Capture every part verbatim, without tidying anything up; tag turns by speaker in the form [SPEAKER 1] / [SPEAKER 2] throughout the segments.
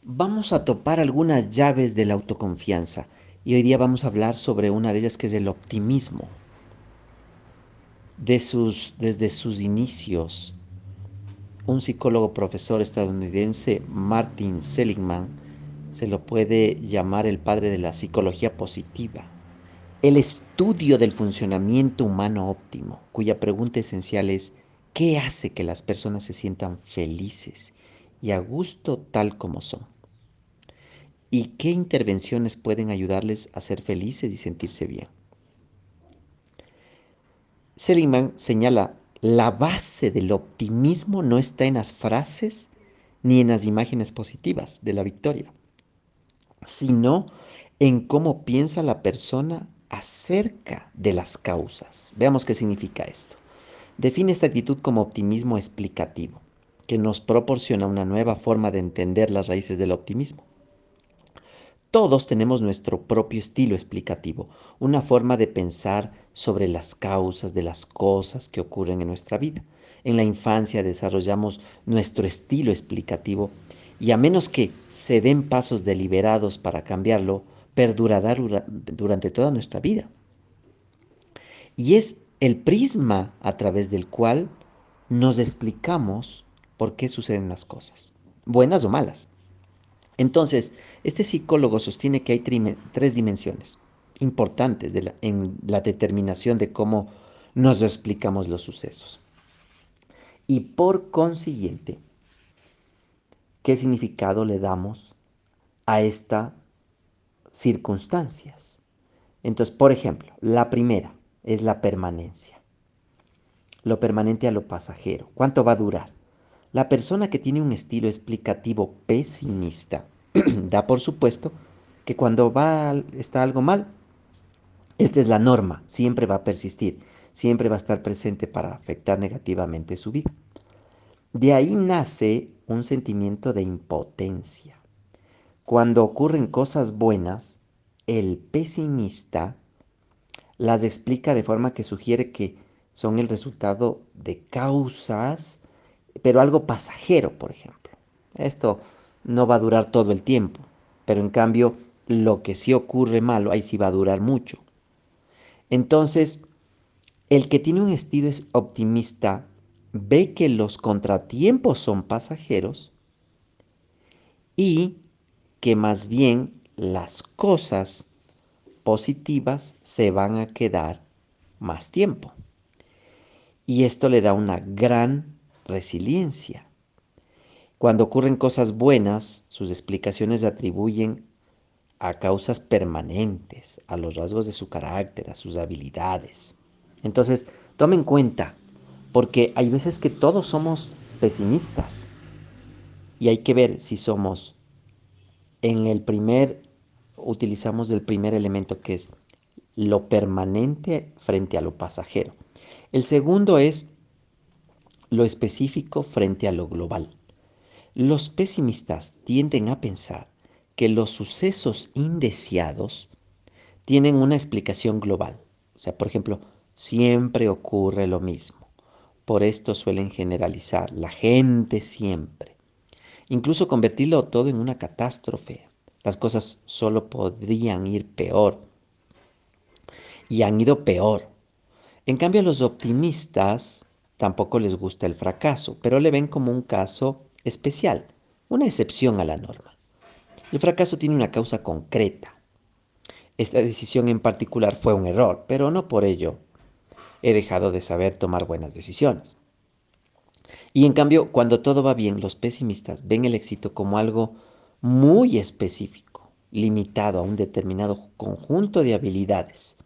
[SPEAKER 1] Vamos a topar algunas llaves de la autoconfianza y hoy día vamos a hablar sobre una de ellas que es el optimismo. De sus, desde sus inicios, un psicólogo profesor estadounidense, Martin Seligman, se lo puede llamar el padre de la psicología positiva. El estudio del funcionamiento humano óptimo, cuya pregunta esencial es, ¿qué hace que las personas se sientan felices y a gusto tal como son? ¿Y qué intervenciones pueden ayudarles a ser felices y sentirse bien? Seligman señala, la base del optimismo no está en las frases ni en las imágenes positivas de la victoria, sino en cómo piensa la persona acerca de las causas. Veamos qué significa esto. Define esta actitud como optimismo explicativo, que nos proporciona una nueva forma de entender las raíces del optimismo. Todos tenemos nuestro propio estilo explicativo, una forma de pensar sobre las causas de las cosas que ocurren en nuestra vida. En la infancia desarrollamos nuestro estilo explicativo y a menos que se den pasos deliberados para cambiarlo, perdurará durante toda nuestra vida. Y es el prisma a través del cual nos explicamos por qué suceden las cosas, buenas o malas. Entonces, este psicólogo sostiene que hay tres dimensiones importantes de la, en la determinación de cómo nos explicamos los sucesos. Y por consiguiente, ¿qué significado le damos a estas circunstancias? Entonces, por ejemplo, la primera es la permanencia. Lo permanente a lo pasajero. ¿Cuánto va a durar? La persona que tiene un estilo explicativo pesimista da por supuesto que cuando va, está algo mal, esta es la norma, siempre va a persistir, siempre va a estar presente para afectar negativamente su vida. De ahí nace un sentimiento de impotencia. Cuando ocurren cosas buenas, el pesimista las explica de forma que sugiere que son el resultado de causas, pero algo pasajero, por ejemplo. Esto no va a durar todo el tiempo, pero en cambio lo que sí ocurre malo, ahí sí va a durar mucho. Entonces, el que tiene un estilo optimista ve que los contratiempos son pasajeros y que más bien las cosas positivas se van a quedar más tiempo. Y esto le da una gran resiliencia. Cuando ocurren cosas buenas, sus explicaciones se atribuyen a causas permanentes, a los rasgos de su carácter, a sus habilidades. Entonces, tome en cuenta, porque hay veces que todos somos pesimistas y hay que ver si somos en el primer, utilizamos el primer elemento que es lo permanente frente a lo pasajero. El segundo es lo específico frente a lo global. Los pesimistas tienden a pensar que los sucesos indeseados tienen una explicación global. O sea, por ejemplo, siempre ocurre lo mismo. Por esto suelen generalizar, la gente siempre. Incluso convertirlo todo en una catástrofe. Las cosas solo podrían ir peor y han ido peor. En cambio, a los optimistas tampoco les gusta el fracaso, pero le ven como un caso especial, una excepción a la norma. El fracaso tiene una causa concreta. Esta decisión en particular fue un error, pero no por ello he dejado de saber tomar buenas decisiones. Y en cambio, cuando todo va bien, los pesimistas ven el éxito como algo muy específico, limitado a un determinado conjunto de habilidades.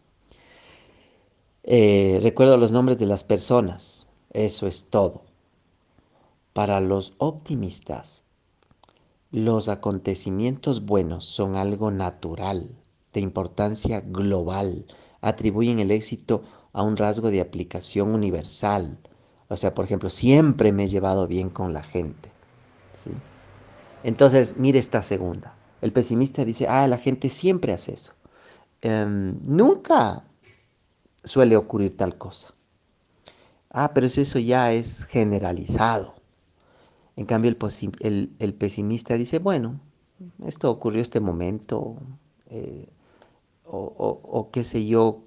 [SPEAKER 1] Eh, recuerdo los nombres de las personas, eso es todo. Para los optimistas, los acontecimientos buenos son algo natural, de importancia global, atribuyen el éxito a un rasgo de aplicación universal. O sea, por ejemplo, siempre me he llevado bien con la gente. ¿Sí? Entonces, mire esta segunda. El pesimista dice, ah, la gente siempre hace eso. Em, nunca suele ocurrir tal cosa. Ah, pero eso ya es generalizado. En cambio, el, el, el pesimista dice, bueno, esto ocurrió este momento, eh, o, o- o qué sé yo,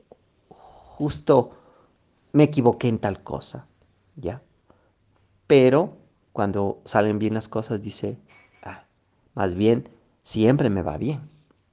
[SPEAKER 1] justo me equivoqué en tal cosa, ¿ya? Pero cuando salen bien las cosas dice, "Ah, más bien siempre me va bien".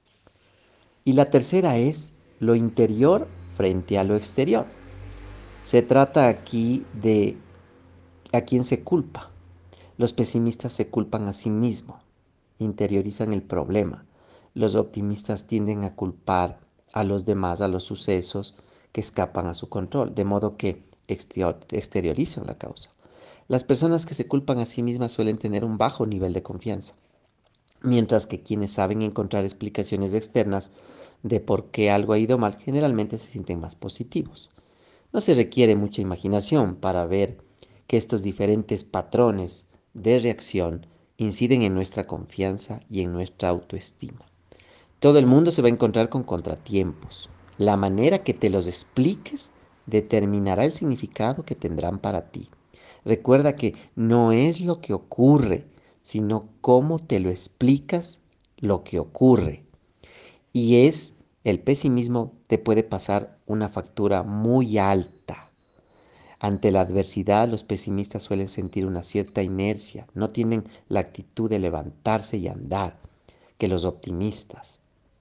[SPEAKER 1] Y la tercera es lo interior frente a lo exterior. Se trata aquí de a quién se culpa. Los pesimistas se culpan a sí mismos, interiorizan el problema. Los optimistas tienden a culpar a los demás, a los sucesos que escapan a su control, de modo que exteriorizan la causa. Las personas que se culpan a sí mismas suelen tener un bajo nivel de confianza, mientras que quienes saben encontrar explicaciones externas de por qué algo ha ido mal generalmente se sienten más positivos. No se requiere mucha imaginación para ver que estos diferentes patrones de reacción inciden en nuestra confianza y en nuestra autoestima. Todo el mundo se va a encontrar con contratiempos. La manera que te los expliques determinará el significado que tendrán para ti. Recuerda que no es lo que ocurre, sino cómo te lo explicas lo que ocurre. Y es, el pesimismo te puede pasar una factura muy alta. Ante la adversidad, los pesimistas suelen sentir una cierta inercia, no tienen la actitud de levantarse y andar que los optimistas.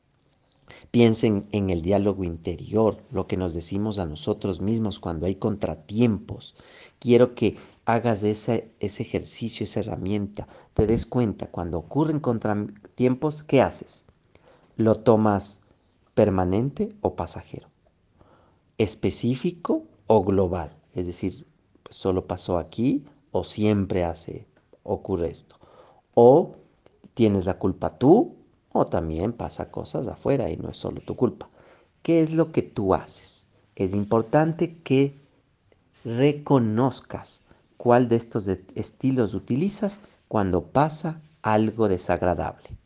[SPEAKER 1] Piensen en el diálogo interior, lo que nos decimos a nosotros mismos cuando hay contratiempos. Quiero que hagas ese, ese ejercicio, esa herramienta, te des cuenta cuando ocurren contratiempos, ¿qué haces? ¿Lo tomas permanente o pasajero? ¿Específico o global? Es decir, pues, solo pasó aquí o siempre hace, ocurre esto. O tienes la culpa tú o también pasa cosas afuera y no es solo tu culpa. ¿Qué es lo que tú haces? Es importante que reconozcas cuál de estos estilos utilizas cuando pasa algo desagradable.